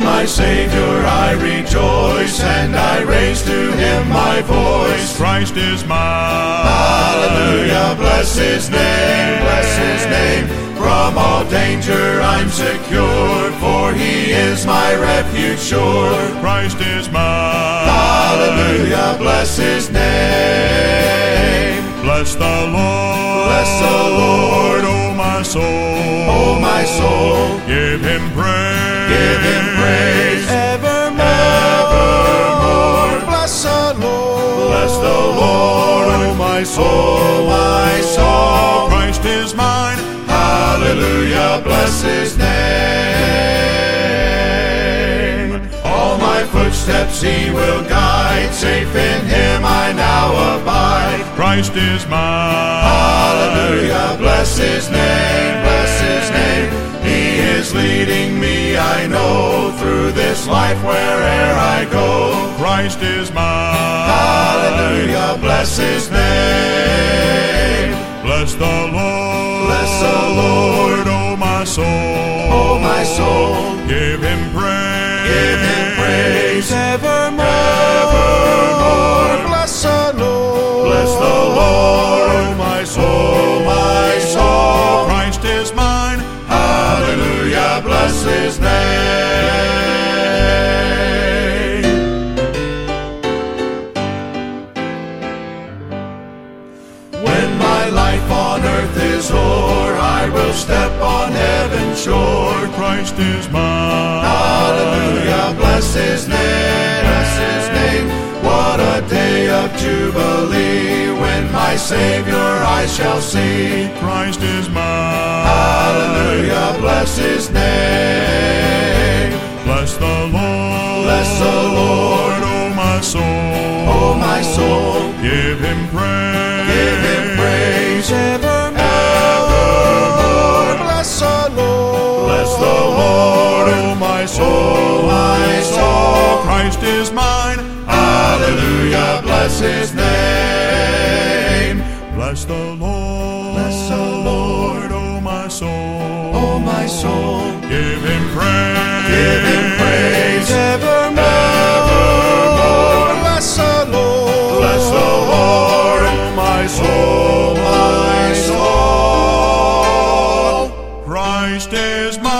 my Savior I rejoice, and I raise to Him my voice. Christ is mine. Hallelujah, bless His name, bless His name. From all danger I'm secured, for He is my refuge sure. Christ is mine. Hallelujah, bless His name. Bless the Lord. Bless the Lord, O my soul. O my soul. Give Him praise. Give Him praise. Evermore. Evermore. Bless the Lord. Bless the Lord, O my soul. O my soul. Christ is mine. Hallelujah, bless His name. All my footsteps He will guide, safe in Him I now abide. Christ is mine. Hallelujah, bless His name, bless His name. He is leading me, I know, through this life where'er I go. Christ is mine. Hallelujah, bless His name. Bless the Lord. Bless the Lord, O my soul. O my soul. Give Him praise. Give Him praise. Evermore. Evermore. Bless the Lord. Bless the Lord, O my soul, my soul. Christ is mine. Hallelujah, bless His name. When my life on earth is o'er, I will step on heaven's shore. Christ is mine. Hallelujah, bless His name, bless His name. What a day of jubilee, when my Savior I shall see. Christ is mine. Hallelujah, bless His name. Bless the Lord. Bless the Lord, O my soul. O my soul. Give Him praise. Give Him praise. Evermore. Evermore. Bless the Lord. Bless the Lord, O my soul, my soul. Christ is mine. Hallelujah, bless His name. Bless the Lord. Bless the Lord, O my soul. O my soul. Give Him praise. Give Him praise. Evermore. Evermore. Bless the Lord. Bless the Lord, O my soul, my soul. Christ is mine.